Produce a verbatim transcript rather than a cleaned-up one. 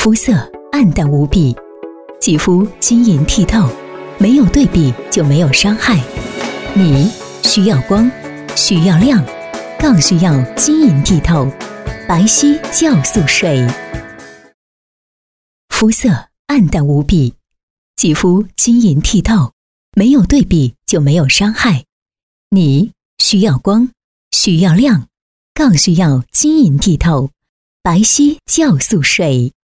肤色暗淡无比，肌肤晶莹剔透，没有对比就没有伤害。你需要光，需要亮，更需要晶莹剔透。白皙酵素水。肤色暗淡无比，肌肤晶莹剔透，没有对比就没有伤害。你需要光，需要亮，更需要晶莹剔透。白皙酵素水。